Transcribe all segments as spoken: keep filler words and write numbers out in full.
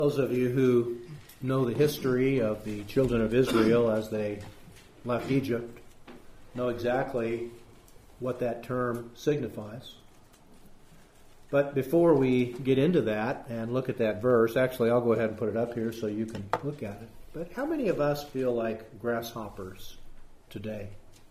Those of you who know the history of the children of Israel as they left Egypt know exactly what that term signifies. But before we get into that and look at that verse, actually I'll go ahead and put it up here so you can look at it. But how many of us feel like grasshoppers today?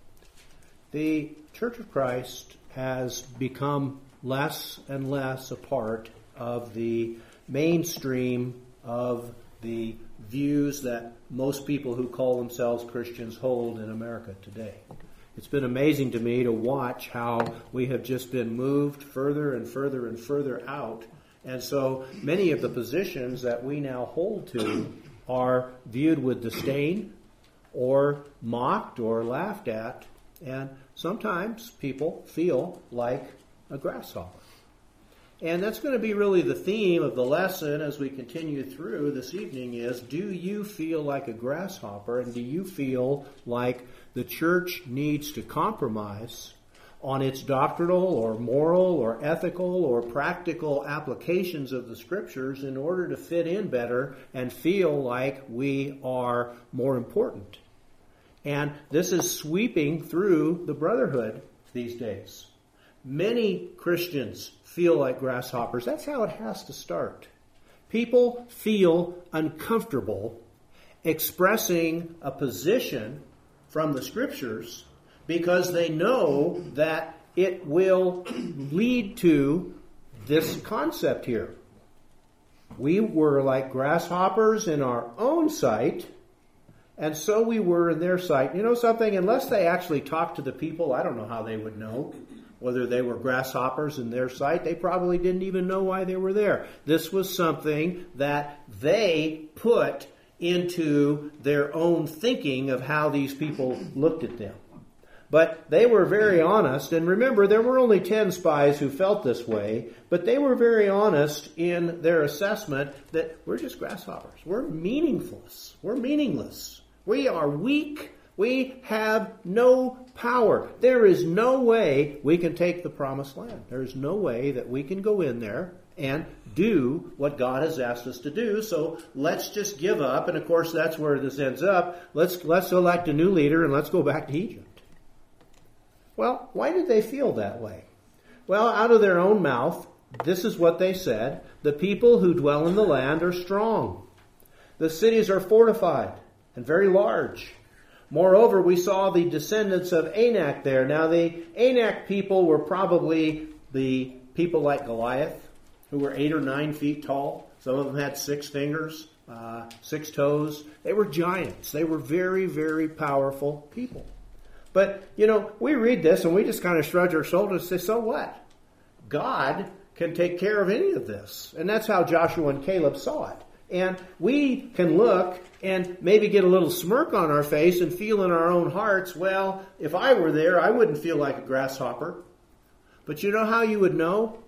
The Church of Christ has become less and less a part of the mainstream of the views that most people who call themselves Christians hold in America today. It's been amazing to me to watch how we have just been moved further and further and further out. And so many of the positions that we now hold to are viewed with disdain or mocked or laughed at. And sometimes people feel like a grasshopper. And that's going to be really the theme of the lesson as we continue through this evening is, do you feel like a grasshopper, and do you feel like the church needs to compromise on its doctrinal or moral or ethical or practical applications of the Scriptures in order to fit in better and feel like we are more important? And this is sweeping through the brotherhood these days. Many Christians feel like grasshoppers. That's how it has to start. People feel uncomfortable expressing a position from the Scriptures because they know that it will lead to this concept here. We were like grasshoppers in our own sight, and so we were in their sight. You know something? Unless they actually talked to the people, I don't know how they would know whether they were grasshoppers in their sight. They probably didn't even know why they were there. This was something that they put into their own thinking of how these people looked at them. But they were very honest, and remember, there were only ten spies who felt this way, but they were very honest in their assessment that we're just grasshoppers. We're meaningless. We're meaningless. We are weak. We have no power. There is no way we can take the promised land. There is no way that we can go in there and do what God has asked us to do. So let's just give up. And of course, that's where this ends up. Let's let's elect a new leader and let's go back to Egypt. Well, why did they feel that way? Well, out of their own mouth, this is what they said. The people who dwell in the land are strong. The cities are fortified and very large. Moreover, we saw the descendants of Anak there. Now, the Anak people were probably the people like Goliath, who were eight or nine feet tall. Some of them had six fingers, uh, six toes. They were giants. They were very, very powerful people. But, you know, we read this and we just kind of shrug our shoulders and say, so what? God can take care of any of this. And that's how Joshua and Caleb saw it. And we can look and maybe get a little smirk on our face and feel in our own hearts, well, if I were there, I wouldn't feel like a grasshopper. But you know how you would know?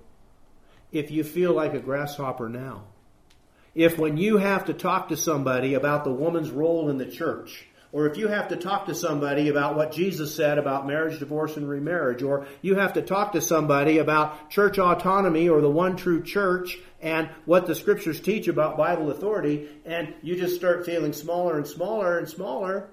If you feel like a grasshopper now. If when you have to talk to somebody about the woman's role in the church, or if you have to talk to somebody about what Jesus said about marriage, divorce, and remarriage, or you have to talk to somebody about church autonomy or the one true church and what the Scriptures teach about Bible authority, and you just start feeling smaller and smaller and smaller,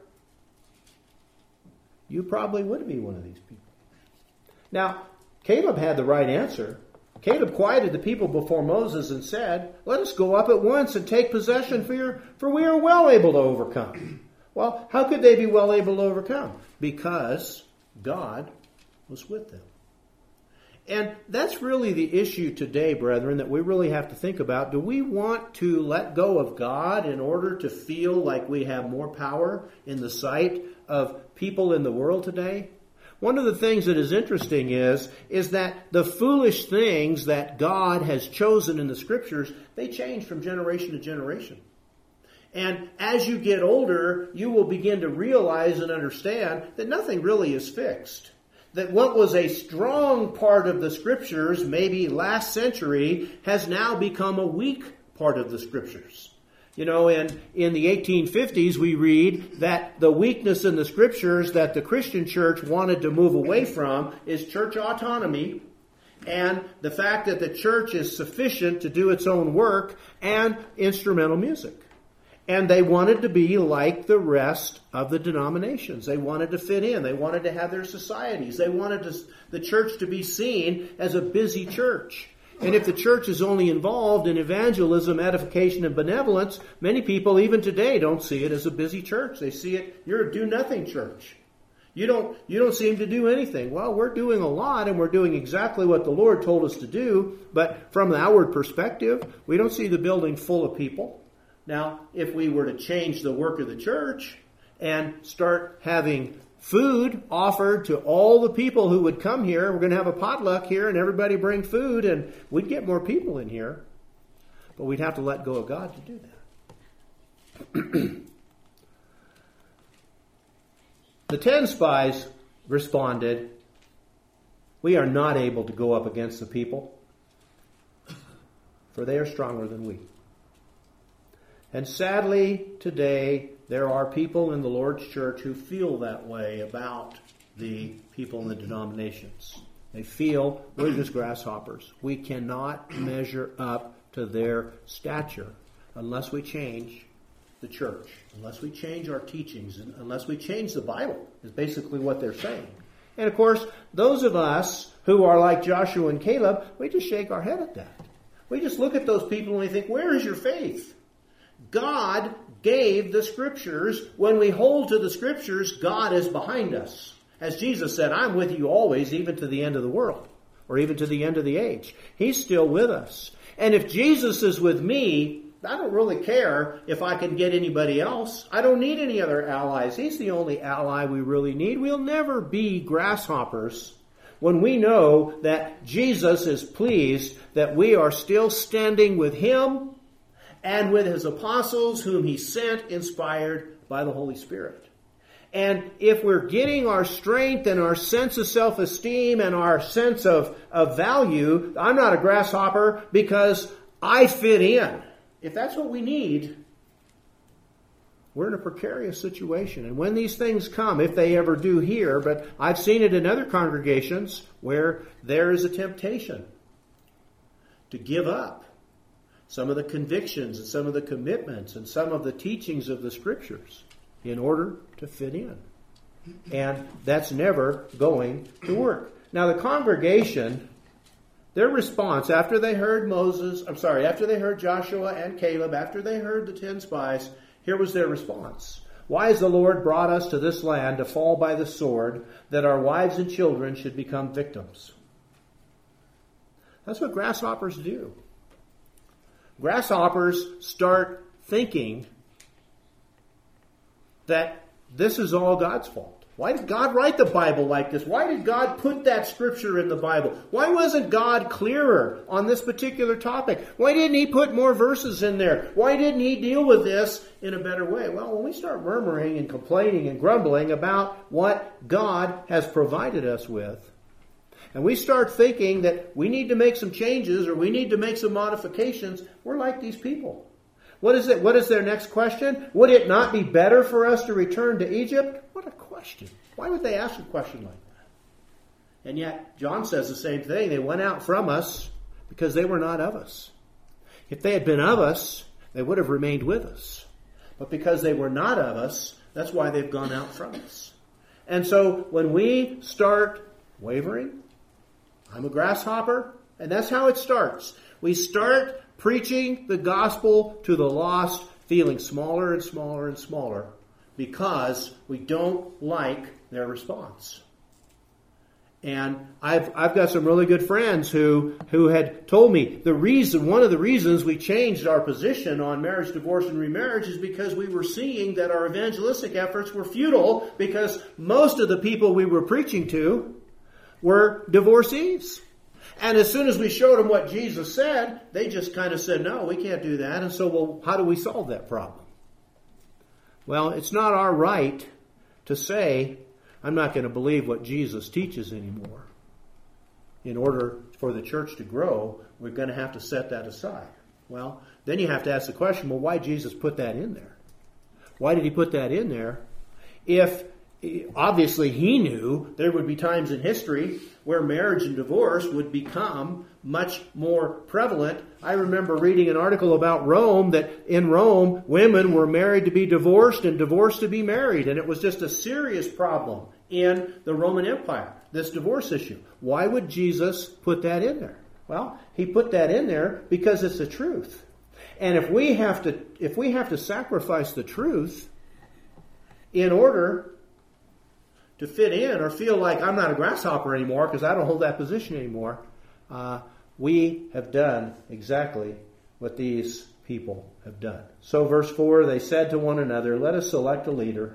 you probably would be one of these people. Now, Caleb had the right answer. Caleb quieted the people before Moses and said, let us go up at once and take possession, for, your, for we are well able to overcome. Well, how could they be well able to overcome? Because God was with them. And that's really the issue today, brethren, that we really have to think about. Do we want to let go of God in order to feel like we have more power in the sight of people in the world today? One of the things that is interesting is, is that the foolish things that God has chosen in the Scriptures, they change from generation to generation. And as you get older, you will begin to realize and understand that nothing really is fixed. That what was a strong part of the Scriptures, maybe last century, has now become a weak part of the Scriptures. You know, in, in the eighteen fifties, we read that the weakness in the Scriptures that the Christian church wanted to move away from is church autonomy and the fact that the church is sufficient to do its own work, and instrumental music. And they wanted to be like the rest of the denominations. They wanted to fit in. They wanted to have their societies. They wanted to, the church to be seen as a busy church. And if the church is only involved in evangelism, edification, and benevolence, many people even today don't see it as a busy church. They see it, you're a do-nothing church. You don't, you don't seem to do anything. Well, we're doing a lot, and we're doing exactly what the Lord told us to do. But from the outward perspective, we don't see the building full of people. Now, if we were to change the work of the church and start having food offered to all the people who would come here, we're going to have a potluck here and everybody bring food and we'd get more people in here. But we'd have to let go of God to do that. The ten spies responded, "We are not able to go up against the people, for they are stronger than we." And sadly, today, there are people in the Lord's church who feel that way about the people in the denominations. They feel we're just grasshoppers. We cannot measure up to their stature unless we change the church, unless we change our teachings, unless we change the Bible, is basically what they're saying. And of course, those of us who are like Joshua and Caleb, we just shake our head at that. We just look at those people and we think, where is your faith? God gave the Scriptures. When we hold to the Scriptures, God is behind us. As Jesus said, I'm with you always, even to the end of the world, or even to the end of the age. He's still with us. And if Jesus is with me, I don't really care if I can get anybody else. I don't need any other allies. He's the only ally we really need. We'll never be grasshoppers when we know that Jesus is pleased that we are still standing with Him and with His apostles whom He sent, inspired by the Holy Spirit. And if we're getting our strength and our sense of self-esteem and our sense of, of value, I'm not a grasshopper because I fit in. If that's what we need, we're in a precarious situation. And when these things come, if they ever do here, but I've seen it in other congregations where there is a temptation to give up some of the convictions and some of the commitments and some of the teachings of the Scriptures in order to fit in. And that's never going to work. Now the congregation, their response after they heard Moses, I'm sorry, after they heard Joshua and Caleb, after they heard the ten spies, here was their response. Why has the Lord brought us to this land to fall by the sword, that our wives and children should become victims? That's what grasshoppers do. Grasshoppers start thinking that this is all God's fault. Why did God write the Bible like this? Why did God put that scripture in the Bible? Why wasn't God clearer on this particular topic? Why didn't He put more verses in there? Why didn't He deal with this in a better way? Well, when we start murmuring and complaining and grumbling about what God has provided us with, and we start thinking that we need to make some changes or we need to make some modifications, we're like these people. What is it? What is their next question? Would it not be better for us to return to Egypt? What a question. Why would they ask a question like that? And yet, John says the same thing. They went out from us because they were not of us. If they had been of us, they would have remained with us. But because they were not of us, that's why they've gone out from us. And so when we start wavering, I'm a grasshopper, and that's how it starts. We start preaching the gospel to the lost, feeling smaller and smaller and smaller because we don't like their response. And I've I've got some really good friends who who had told me the reason, one of the reasons we changed our position on marriage, divorce, and remarriage is because we were seeing that our evangelistic efforts were futile because most of the people we were preaching to were divorcees. And as soon as we showed them what Jesus said, they just kind of said, no, we can't do that. And so, well, how do we solve that problem? Well, it's not our right to say, I'm not going to believe what Jesus teaches anymore. In order for the church to grow, we're going to have to set that aside. Well, then you have to ask the question, well, why did Jesus put that in there? Why did He put that in there if obviously he knew there would be times in history where marriage and divorce would become much more prevalent. I remember reading an article about Rome, that in Rome, women were married to be divorced and divorced to be married. And it was just a serious problem in the Roman Empire, this divorce issue. Why would Jesus put that in there? Well, he put that in there because it's the truth. And if we have to, if we have to sacrifice the truth in order to fit in or feel like I'm not a grasshopper anymore because I don't hold that position anymore, uh, we have done exactly what these people have done. So verse four, they said to one another, let us select a leader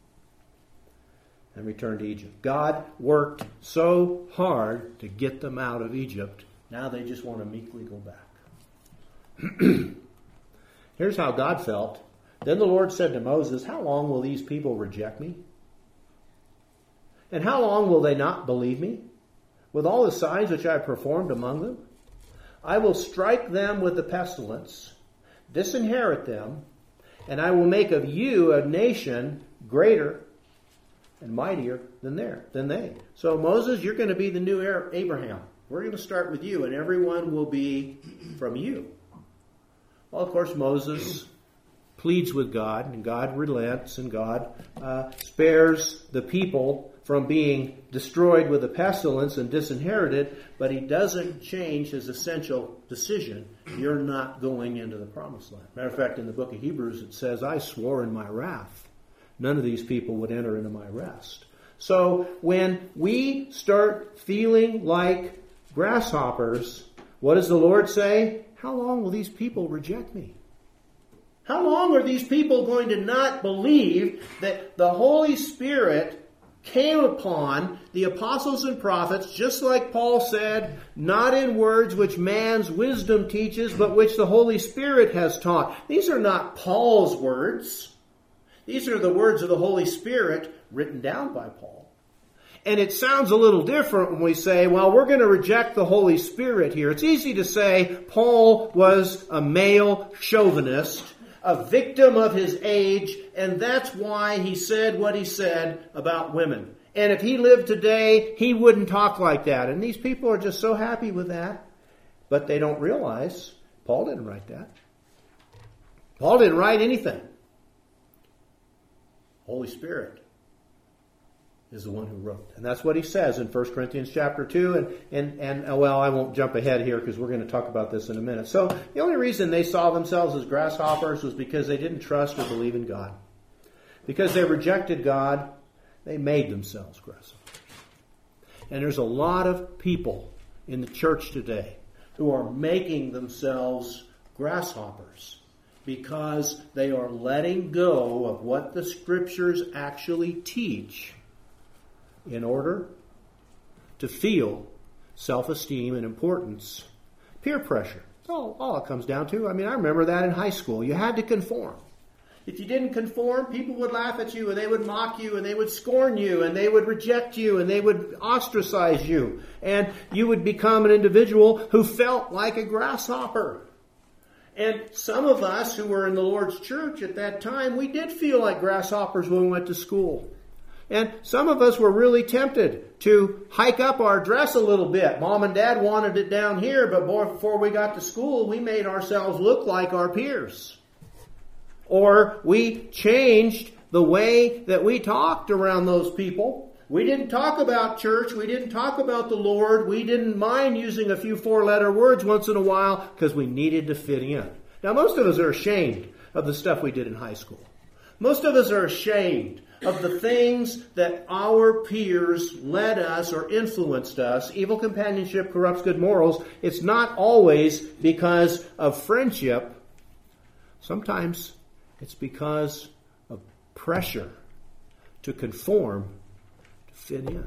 and return to Egypt. God worked so hard to get them out of Egypt. Now they just want to meekly go back. Here's how God felt. Then the Lord said to Moses, how long will these people reject me? And how long will they not believe me? With all the signs which I have performed among them? I will strike them with the pestilence, disinherit them, and I will make of you a nation greater and mightier than their, than they. So Moses, you're going to be the new Abraham. We're going to start with you, and everyone will be from you. Well, of course, Moses pleads with God, and God relents, and God uh, spares the people from being destroyed with a pestilence and disinherited, but he doesn't change his essential decision. You're not going into the promised land. Matter of fact, in the book of Hebrews it says, I swore in my wrath, none of these people would enter into my rest. So when we start feeling like grasshoppers, what does the Lord say? How long will these people reject me? How long are these people going to not believe that the Holy Spirit came upon the apostles and prophets, just like Paul said, not in words which man's wisdom teaches, but which the Holy Spirit has taught. These are not Paul's words. These are the words of the Holy Spirit written down by Paul. And it sounds a little different when we say, well, we're going to reject the Holy Spirit here. It's easy to say Paul was a male chauvinist, a victim of his age, and that's why he said what he said about women. And if he lived today, he wouldn't talk like that. And these people are just so happy with that. But they don't realize Paul didn't write that. Paul didn't write anything. Holy Spirit is the one who wrote. And that's what he says in First Corinthians chapter two. And, and, and well, I won't jump ahead here because we're going to talk about this in a minute. So the only reason they saw themselves as grasshoppers was because they didn't trust or believe in God. Because they rejected God, they made themselves grasshoppers. And there's a lot of people in the church today who are making themselves grasshoppers because they are letting go of what the Scriptures actually teach in order to feel self-esteem and importance. Peer pressure. That's all, all it comes down to. I mean, I remember that in high school. You had to conform. If you didn't conform, people would laugh at you and they would mock you and they would scorn you and they would reject you and they would ostracize you. And you would become an individual who felt like a grasshopper. And some of us who were in the Lord's church at that time, we did feel like grasshoppers when we went to school. And some of us were really tempted to hike up our dress a little bit. Mom and Dad wanted it down here, but before we got to school, we made ourselves look like our peers. Or we changed the way that we talked around those people. We didn't talk about church. We didn't talk about the Lord. We didn't mind using a few four-letter words once in a while because we needed to fit in. Now, most of us are ashamed of the stuff we did in high school. Most of us are ashamed of the things that our peers led us or influenced us. Evil companionship corrupts good morals. It's not always because of friendship. Sometimes it's because of pressure to conform, to fit in.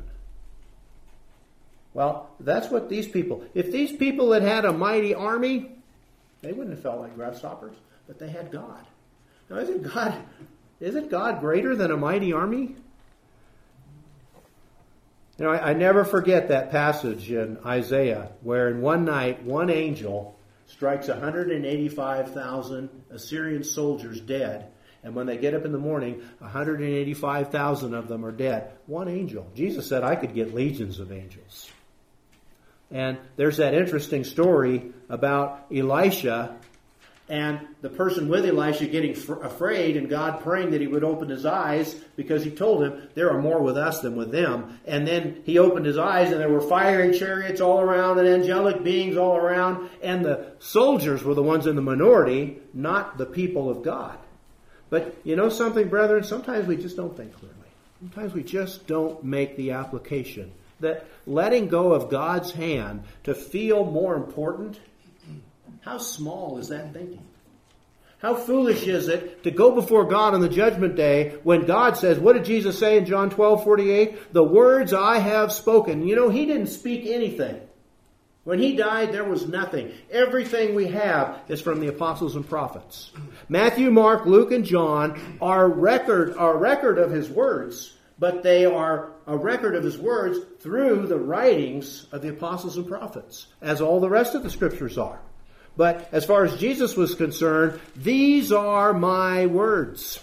Well, that's what these people, if these people had had a mighty army, they wouldn't have felt like grasshoppers, but they had God. Now, isn't God... Isn't God greater than a mighty army? You know, I, I never forget that passage in Isaiah where in one night, one angel strikes one hundred eighty-five thousand Assyrian soldiers dead. And when they get up in the morning, one hundred eighty-five thousand of them are dead. One angel. Jesus said, I could get legions of angels. And there's that interesting story about Elisha and the person with Elisha getting fr- afraid and God praying that he would open his eyes because he told him there are more with us than with them. And then he opened his eyes and there were fiery chariots all around and angelic beings all around. And the soldiers were the ones in the minority, not the people of God. But you know something, brethren? Sometimes we just don't think clearly. Sometimes we just don't make the application that letting go of God's hand to feel more important. How small is that thinking? How foolish is it to go before God on the judgment day when God says, what did Jesus say in John twelve forty-eight? The words I have spoken. You know, he didn't speak anything. When he died, there was nothing. Everything we have is from the apostles and prophets. Matthew, Mark, Luke, and John are record, are record of his words, but they are a record of his words through the writings of the apostles and prophets, as all the rest of the scriptures are. But as far as Jesus was concerned, these are my words.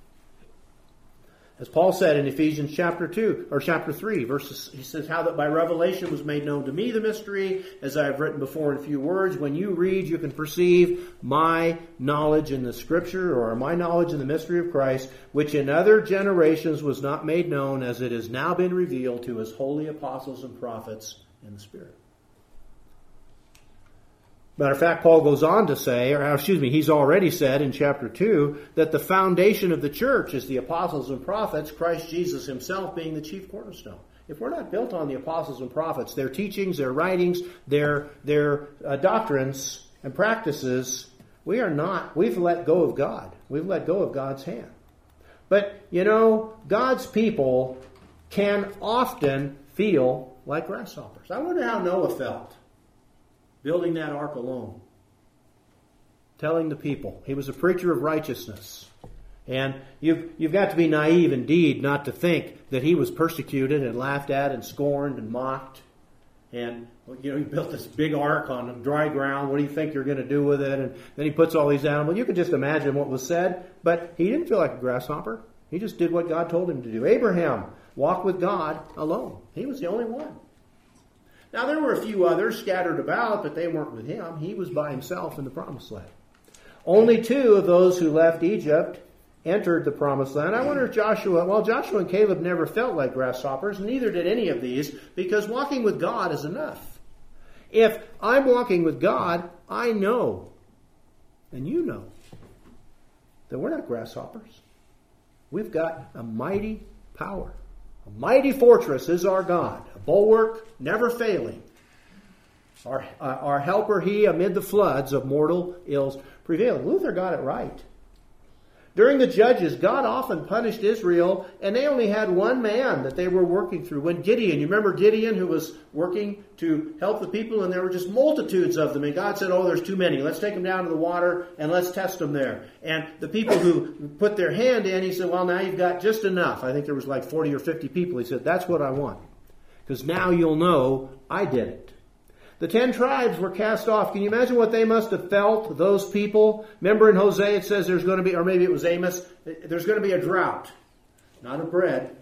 As Paul said in Ephesians chapter two, or chapter three, verses, he says, how that by revelation was made known to me the mystery, as I have written before in few words. When you read, you can perceive my knowledge in the scripture, or my knowledge in the mystery of Christ, which in other generations was not made known, as it has now been revealed to his holy apostles and prophets in the Spirit. Matter of fact, Paul goes on to say, or excuse me, he's already said in chapter two, that the foundation of the church is the apostles and prophets, Christ Jesus himself being the chief cornerstone. If we're not built on the apostles and prophets, their teachings, their writings, their, their uh, doctrines and practices, we are not, we've let go of God. We've let go of God's hand. But, you know, God's people can often feel like grasshoppers. I wonder how Noah felt. Building that ark alone. Telling the people. He was a preacher of righteousness. And you've, you've got to be naive indeed not to think that he was persecuted and laughed at and scorned and mocked. And, you know, he built this big ark on dry ground. What do you think you're going to do with it? And then he puts all these animals. You could just imagine what was said. But he didn't feel like a grasshopper. He just did what God told him to do. Abraham walked with God alone. He was the only one. Now, there were a few others scattered about, but they weren't with him. He was by himself in the promised land. Only two of those who left Egypt entered the promised land. I wonder if Joshua, well, Joshua and Caleb never felt like grasshoppers, neither did any of these, because walking with God is enough. If I'm walking with God, I know, and you know, that we're not grasshoppers. We've got a mighty power. A mighty fortress is our God, a bulwark never failing. Our, uh, our helper he amid the floods of mortal ills prevailing. Luther got it right. During the Judges, God often punished Israel, and they only had one man that they were working through. When Gideon, you remember Gideon who was working to help the people, and there were just multitudes of them. And God said, oh, there's too many. Let's take them down to the water, and let's test them there. And the people who put their hand in, he said, well, now you've got just enough. I think there was like forty or fifty people. He said, that's what I want. Because now you'll know I did it. The ten tribes were cast off. Can you imagine what they must have felt, those people? Remember in Hosea it says there's going to be, or maybe it was Amos, there's going to be a drought. Not of bread,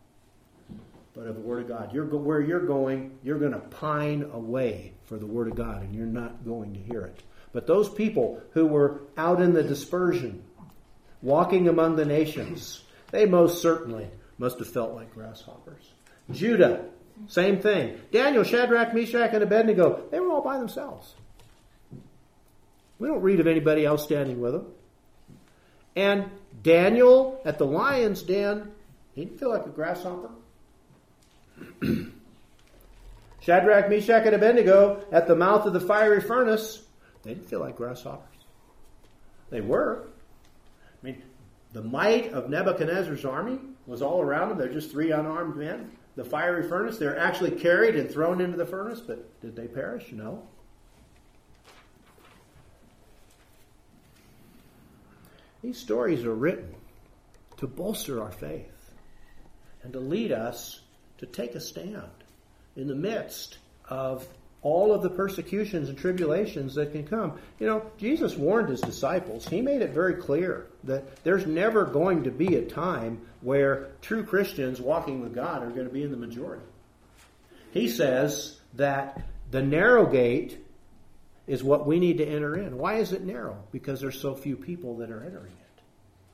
but of the Word of God. You're, where you're going, you're going to pine away for the Word of God, and you're not going to hear it. But those people who were out in the dispersion, walking among the nations, they most certainly must have felt like grasshoppers. Judah. Same thing. Daniel, Shadrach, Meshach, and Abednego, they were all by themselves. We don't read of anybody else standing with them. And Daniel at the lion's den, he didn't feel like a grasshopper. Shadrach, Meshach, and Abednego at the mouth of the fiery furnace, they didn't feel like grasshoppers. They were. I mean, the might of Nebuchadnezzar's army was all around them. They're just three unarmed men. The fiery furnace, they're actually carried and thrown into the furnace, but did they perish? No. These stories are written to bolster our faith and to lead us to take a stand in the midst of all of the persecutions and tribulations that can come. You know, Jesus warned his disciples. He made it very clear that there's never going to be a time where true Christians walking with God are going to be in the majority. He says that the narrow gate is what we need to enter in. Why is it narrow? Because there's so few people that are entering it.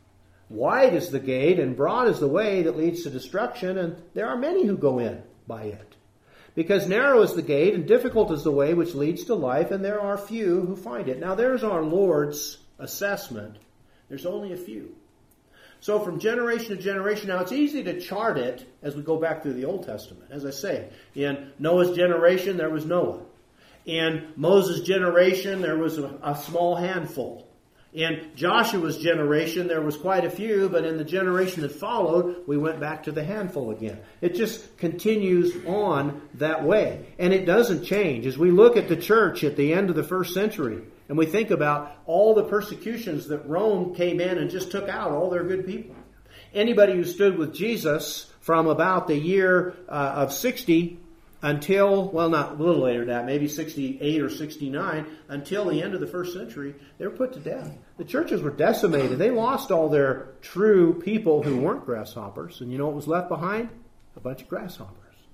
Wide is the gate and broad is the way that leads to destruction, and there are many who go in by it. Because narrow is the gate and difficult is the way which leads to life, and there are few who find it. Now there's our Lord's assessment. There's only a few. So from generation to generation, now it's easy to chart it as we go back through the Old Testament. As I say, in Noah's generation, there was Noah. In Moses' generation, there was a, a small handful. In Joshua's generation, there was quite a few, but in the generation that followed, we went back to the handful again. It just continues on that way. And it doesn't change. As we look at the church at the end of the first century, and we think about all the persecutions that Rome came in and just took out all their good people. Anybody who stood with Jesus from about the year uh, of sixty until, well, not a little later than that, maybe sixty-eight or sixty-nine, until the end of the first century, they were put to death. The churches were decimated. They lost all their true people who weren't grasshoppers. And you know what was left behind? A bunch of grasshoppers.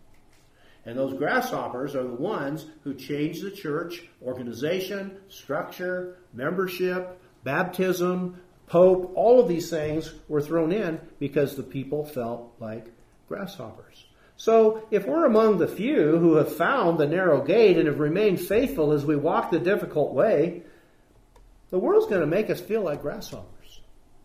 And those grasshoppers are the ones who changed the church organization, structure, membership, baptism, pope. All of these things were thrown in because the people felt like grasshoppers. So if we're among the few who have found the narrow gate and have remained faithful as we walk the difficult way, the world's going to make us feel like grasshoppers.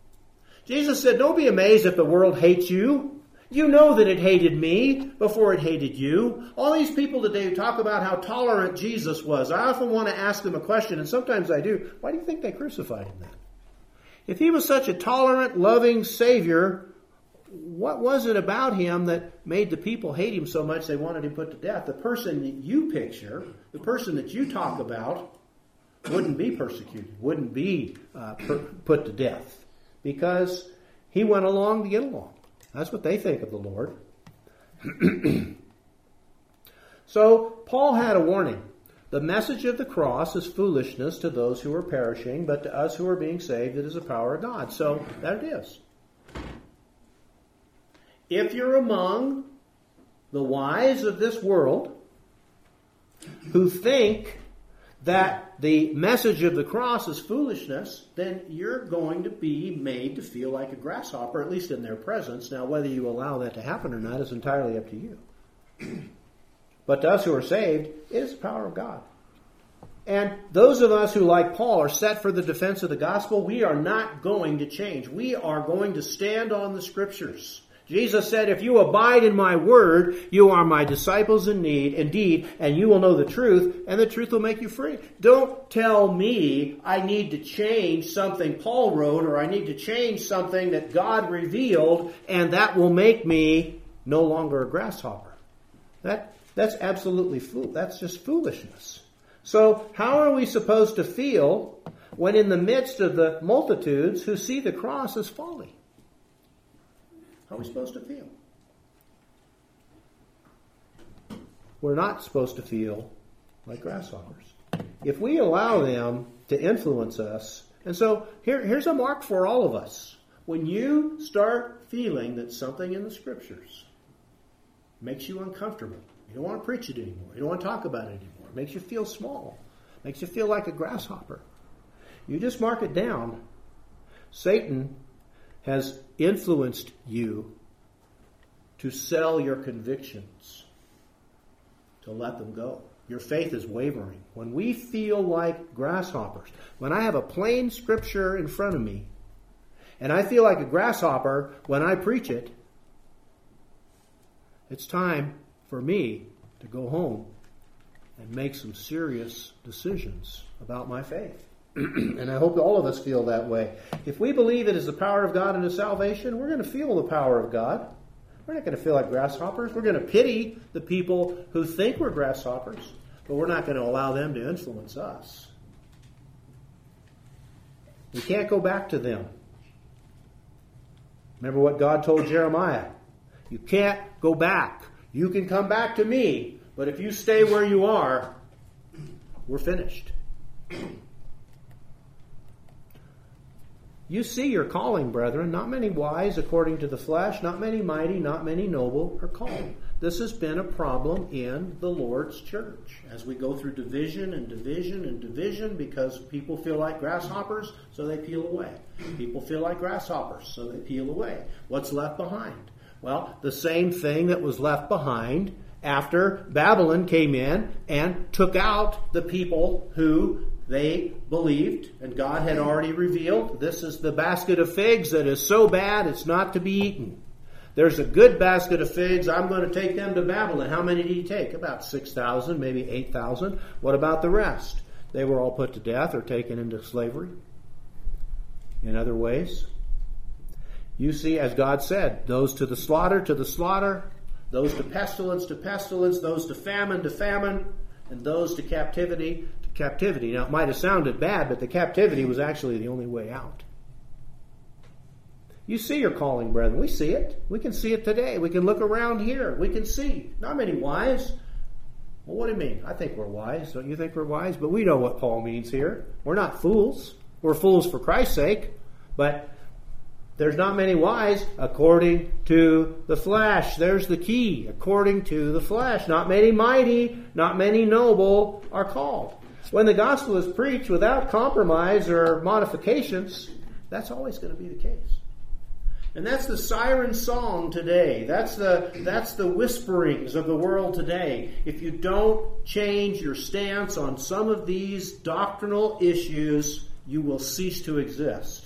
Jesus said, don't be amazed if the world hates you. You know that it hated me before it hated you. All these people today who talk about how tolerant Jesus was, I often want to ask them a question, and sometimes I do. Why do you think they crucified him then? If he was such a tolerant, loving Savior, what was it about him that made the people hate him so much they wanted him put to death? The person that you picture, the person that you talk about, wouldn't be persecuted, wouldn't be uh, per- put to death, because he went along to get along. That's what they think of the Lord. So, Paul had a warning. The message of the cross is foolishness to those who are perishing, but to us who are being saved, it is the power of God. So, that it is. If you're among the wise of this world who think that the message of the cross is foolishness, then you're going to be made to feel like a grasshopper, at least in their presence. Now, whether you allow that to happen or not is entirely up to you. But to us who are saved, it is the power of God. And those of us who, like Paul, are set for the defense of the gospel, we are not going to change. We are going to stand on the Scriptures. Jesus said, if you abide in my word, you are my disciples in need, indeed, and you will know the truth, and the truth will make you free. Don't tell me I need to change something Paul wrote, or I need to change something that God revealed, and that will make me no longer a grasshopper. That, that's absolutely fool. That's just foolishness. So how are we supposed to feel when in the midst of the multitudes who see the cross as folly? How are we supposed to feel? We're not supposed to feel like grasshoppers. If we allow them to influence us, and so here, here's a mark for all of us. When you start feeling that something in the Scriptures makes you uncomfortable, you don't want to preach it anymore, you don't want to talk about it anymore, it makes you feel small, makes you feel like a grasshopper, you just mark it down. Satan has influenced you to sell your convictions, to let them go. Your faith is wavering. When we feel like grasshoppers, when I have a plain Scripture in front of me, and I feel like a grasshopper when I preach it, it's time for me to go home and make some serious decisions about my faith. And I hope all of us feel that way. If we believe it is the power of God unto salvation, we're going to feel the power of God. We're not going to feel like grasshoppers. We're going to pity the people who think we're grasshoppers, but we're not going to allow them to influence us. We can't go back to them. Remember what God told Jeremiah. You can't go back. You can come back to me, but if you stay where you are, We're finished. You see your calling, brethren. Not many wise according to the flesh, not many mighty, not many noble are called. This has been a problem in the Lord's church as we go through division and division and division, because people feel like grasshoppers, so they peel away. People feel like grasshoppers, so they peel away. What's left behind? Well, the same thing that was left behind after Babylon came in and took out the people who they believed, and God had already revealed, this is the basket of figs that is so bad it's not to be eaten. There's a good basket of figs. I'm going to take them to Babylon. How many did he take? About six thousand, maybe eight thousand. What about the rest? They were all put to death or taken into slavery. In other ways, you see, as God said, those to the slaughter, to the slaughter, those to pestilence, to pestilence, those to famine, to famine, and those to captivity, to captivity. Now, it might have sounded bad, but the captivity was actually the only way out. You see your calling, brethren. We see it. We can see it today. We can look around here. We can see. Not many wise. Well, what do you mean? I think we're wise. Don't you think we're wise? But we know what Paul means here. We're not fools. We're fools for Christ's sake. But there's not many wise according to the flesh. There's the key. According to the flesh. Not many mighty, not many noble are called. When the gospel is preached without compromise or modifications, that's always going to be the case. And that's the siren song today. That's the, that's the whisperings of the world today. If you don't change your stance on some of these doctrinal issues, you will cease to exist.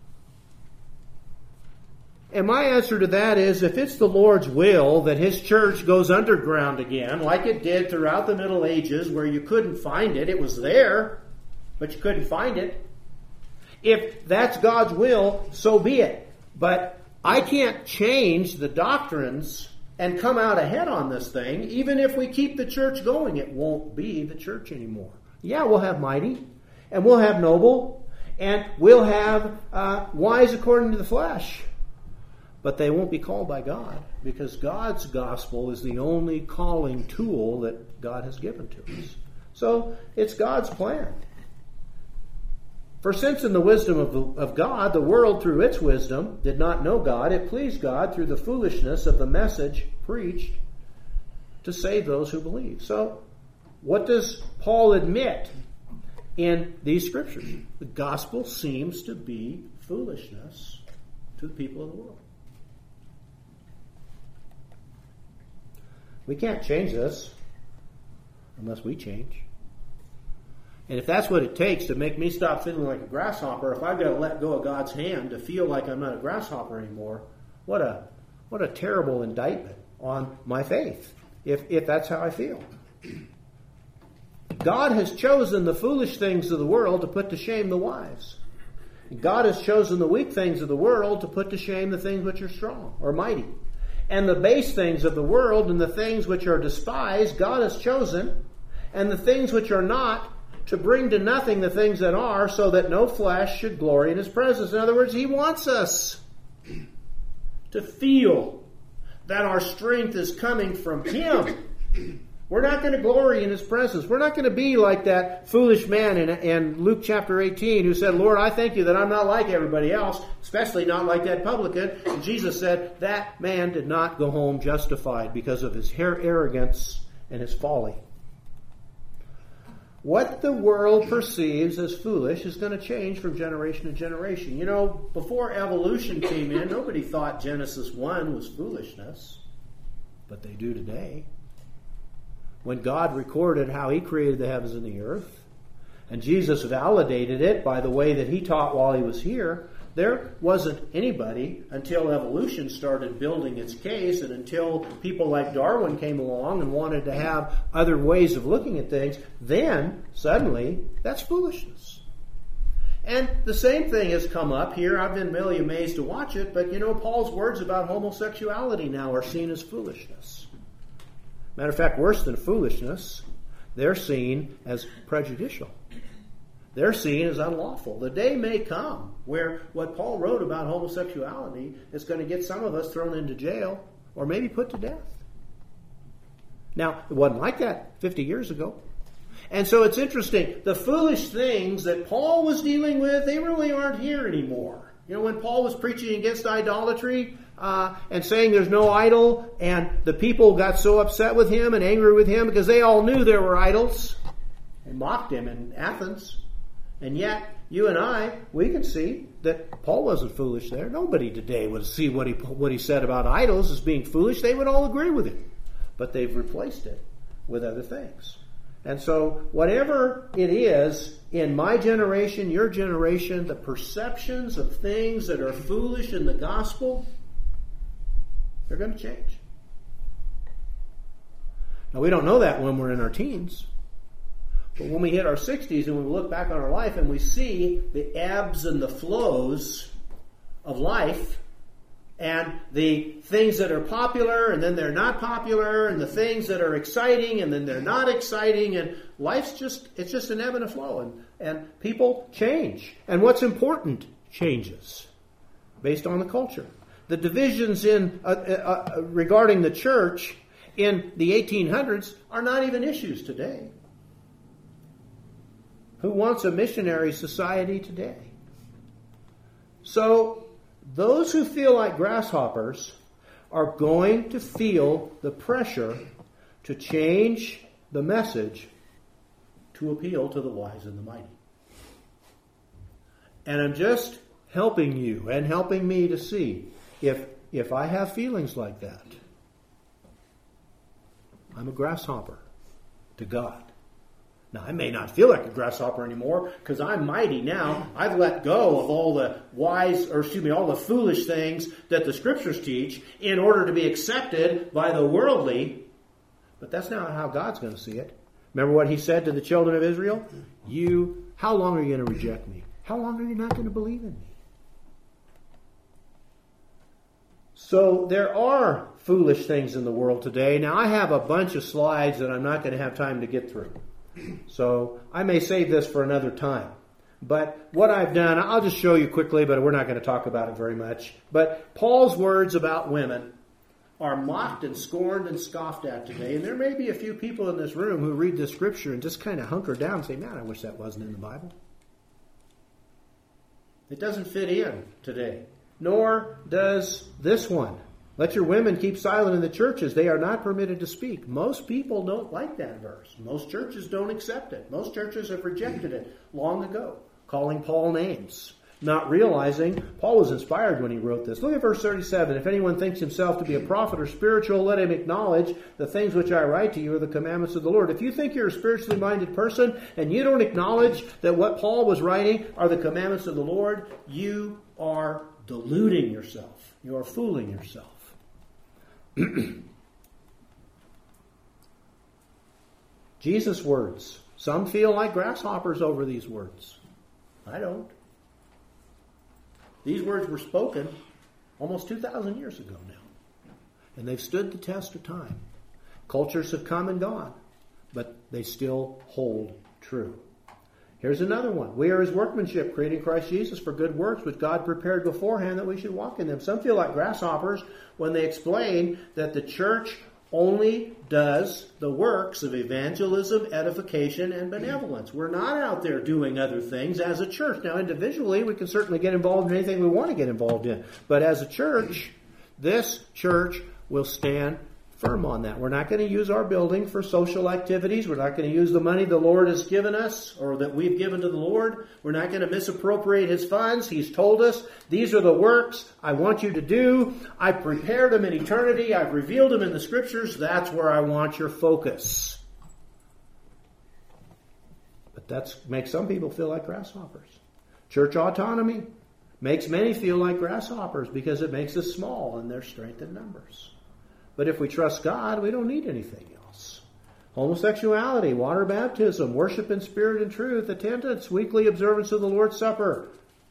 And my answer to that is, if it's the Lord's will that His church goes underground again, like it did throughout the Middle Ages, where you couldn't find it, it was there, but you couldn't find it. If that's God's will, so be it. But I can't change the doctrines and come out ahead on this thing. Even if we keep the church going, it won't be the church anymore. Yeah, we'll have mighty, and we'll have noble, and we'll have uh, wise according to the flesh. But they won't be called by God, because God's gospel is the only calling tool that God has given to us. So it's God's plan. For since in the wisdom of, the, of God, the world through its wisdom did not know God, it pleased God through the foolishness of the message preached to save those who believe. So what does Paul admit in these scriptures? The gospel seems to be foolishness to the people of the world. We can't change this unless we change. And if that's what it takes to make me stop feeling like a grasshopper, if I've got to let go of God's hand to feel like I'm not a grasshopper anymore, what a what a terrible indictment on my faith, if, if that's how I feel. God has chosen the foolish things of the world to put to shame the wise. God has chosen the weak things of the world to put to shame the things which are strong or mighty. And the base things of the world and the things which are despised, God has chosen, and the things which are not, to bring to nothing the things that are, so that no flesh should glory in His presence. In other words, He wants us to feel that our strength is coming from Him. We're not going to glory in His presence. We're not going to be like that foolish man in, in Luke chapter eighteen who said, Lord, I thank you that I'm not like everybody else, especially not like that publican. And Jesus said, that man did not go home justified because of his arrogance and his folly. What the world perceives as foolish is going to change from generation to generation. You know, before evolution came in, nobody thought Genesis one was foolishness. But they do today. When God recorded how He created the heavens and the earth, and Jesus validated it by the way that He taught while He was here, there wasn't anybody until evolution started building its case, and until people like Darwin came along and wanted to have other ways of looking at things, then suddenly that's foolishness. And the same thing has come up here. I've been really amazed to watch it, but you know, Paul's words about homosexuality now are seen as foolishness. Matter of fact, worse than foolishness, they're seen as prejudicial. They're seen as unlawful. The day may come where what Paul wrote about homosexuality is going to get some of us thrown into jail or maybe put to death. Now, it wasn't like that fifty years ago. And so it's interesting. The foolish things that Paul was dealing with, they really aren't here anymore. You know, when Paul was preaching against idolatry uh, and saying there's no idol, and the people got so upset with him and angry with him because they all knew there were idols and mocked him in Athens. And yet, you and I, we can see that Paul wasn't foolish there. Nobody today would see what he what he said about idols as being foolish. They would all agree with him. But they've replaced it with other things. And so, whatever it is in my generation, your generation, the perceptions of things that are foolish in the gospel, they're going to change. Now, we don't know that when we're in our teens. But when we hit our sixties and we look back on our life and we see the ebbs and the flows of life, and the things that are popular and then they're not popular, and the things that are exciting and then they're not exciting, and life's just, it's just an ebb and a flow, and, and people change. And what's important changes based on the culture. The divisions in uh, uh, regarding the church in the eighteen hundreds are not even issues today. Who wants a missionary society today? So, those who feel like grasshoppers are going to feel the pressure to change the message to appeal to the wise and the mighty. And I'm just helping you and helping me to see if, if I have feelings like that, I'm a grasshopper to God. Now, I may not feel like a grasshopper anymore because I'm mighty now. I've let go of all the wise, or excuse me, all the foolish things that the Scriptures teach in order to be accepted by the worldly. But that's not how God's going to see it. Remember what He said to the children of Israel? You, how long are you going to reject me? How long are you not going to believe in me? So there are foolish things in the world today. Now, I have a bunch of slides that I'm not going to have time to get through. So I may save this for another time. But what I've done, I'll just show you quickly, but we're not going to talk about it very much. But Paul's words about women are mocked and scorned and scoffed at today. And there may be a few people in this room who read this scripture and just kind of hunker down and say, man, I wish that wasn't in the Bible. It doesn't fit in today. Nor does this one. Let your women keep silent in the churches. They are not permitted to speak. Most people don't like that verse. Most churches don't accept it. Most churches have rejected it long ago, calling Paul names, not realizing Paul was inspired when he wrote this. Look at verse thirty-seven. If anyone thinks himself to be a prophet or spiritual, let him acknowledge the things which I write to you are the commandments of the Lord. If you think you're a spiritually minded person and you don't acknowledge that what Paul was writing are the commandments of the Lord, you are deluding yourself. You are fooling yourself. Jesus' words. Some feel like grasshoppers over these words. I don't. These words were spoken almost two thousand years ago now. And they've stood the test of time. Cultures have come and gone, but they still hold true. Here's another one. We are His workmanship, created in Christ Jesus for good works, which God prepared beforehand that we should walk in them. Some feel like grasshoppers when they explain that the church only does the works of evangelism, edification, and benevolence. We're not out there doing other things as a church. Now, individually, we can certainly get involved in anything we want to get involved in. But as a church, this church will stand firm on that. We're not going to use our building for social activities. We're not going to use the money the Lord has given us or that we've given to the Lord. We're not going to misappropriate His funds. He's told us, these are the works I want you to do. I've prepared them in eternity. I've revealed them in the Scriptures. That's where I want your focus. But that makes some people feel like grasshoppers. Church autonomy makes many feel like grasshoppers because it makes us small in their strength in numbers. But if we trust God, we don't need anything else. Homosexuality, water baptism, worship in spirit and truth, attendance, weekly observance of the Lord's Supper.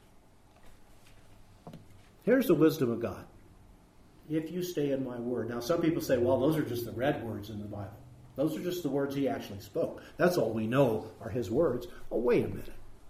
Here's the wisdom of God. If you stay in my word. Now, some people say, well, those are just the red words in the Bible. Those are just the words He actually spoke. That's all we know are His words. Oh, wait a minute.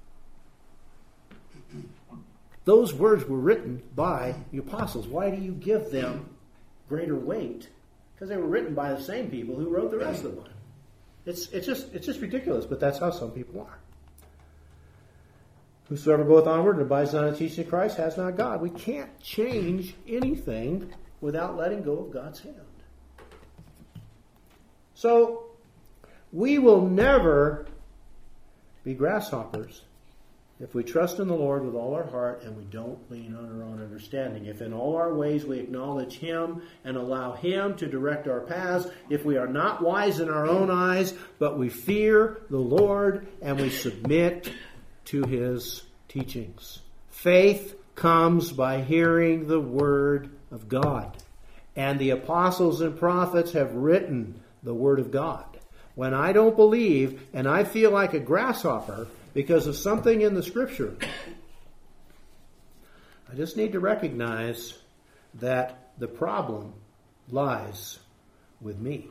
Those words were written by the apostles. Why do you give them greater weight? Because they were written by the same people who wrote the rest of the Bible. It's it's just it's just ridiculous, but that's how some people are. Whosoever goeth onward and abides not in the teaching of Christ has not God. We can't change anything without letting go of God's hand. So, we will never be grasshoppers if we trust in the Lord with all our heart and we don't lean on our own understanding. If in all our ways we acknowledge Him and allow Him to direct our paths, if we are not wise in our own eyes, but we fear the Lord and we submit to His teachings. Faith comes by hearing the Word of God. And the apostles and prophets have written the Word of God. When I don't believe and I feel like a grasshopper because of something in the Scripture, I just need to recognize that the problem lies with me.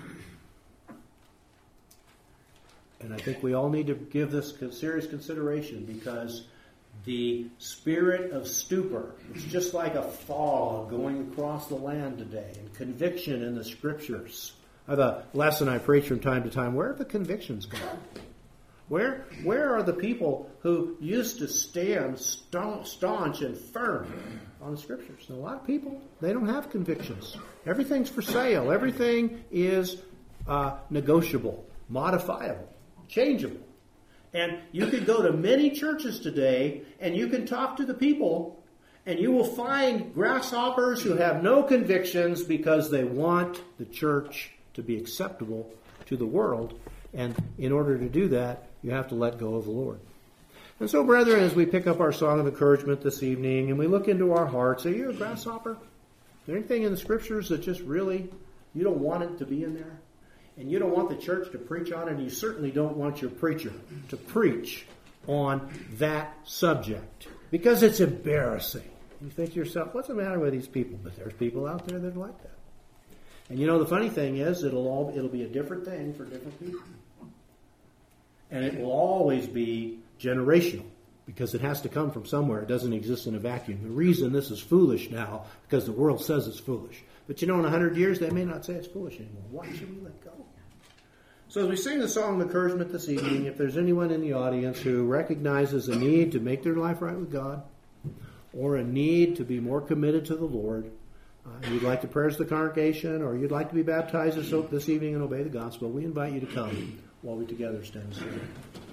And I think we all need to give this serious consideration, because the spirit of stupor, it's just like a fog going across the land today, and conviction in the Scriptures. I have a lesson I preach from time to time. Where have the convictions gone? Where, where are the people who used to stand staunch and firm on the Scriptures? And a lot of people, they don't have convictions. Everything's for sale. Everything is uh, negotiable, modifiable, changeable. And you could go to many churches today and you can talk to the people and you will find grasshoppers who have no convictions because they want the church to be acceptable to the world. And in order to do that, you have to let go of the Lord. And so, brethren, as we pick up our song of encouragement this evening and we look into our hearts, are you a grasshopper? Is there anything in the Scriptures that just really, you don't want it to be in there? And you don't want the church to preach on it, and you certainly don't want your preacher to preach on that subject, because it's embarrassing. You think to yourself, what's the matter with these people? But there's people out there that are like that. And you know, the funny thing is, it'll all it'll be a different thing for different people. And it will always be generational, because it has to come from somewhere. It doesn't exist in a vacuum. The reason this is foolish now, because the world says it's foolish. But you know, in a hundred years, they may not say it's foolish anymore. Why should we let go? So as we sing the song of encouragement this evening, if there's anyone in the audience who recognizes a need to make their life right with God, or a need to be more committed to the Lord, uh, you'd like the prayers of the congregation, or you'd like to be baptized this evening and obey the gospel, we invite you to come while we together stand still.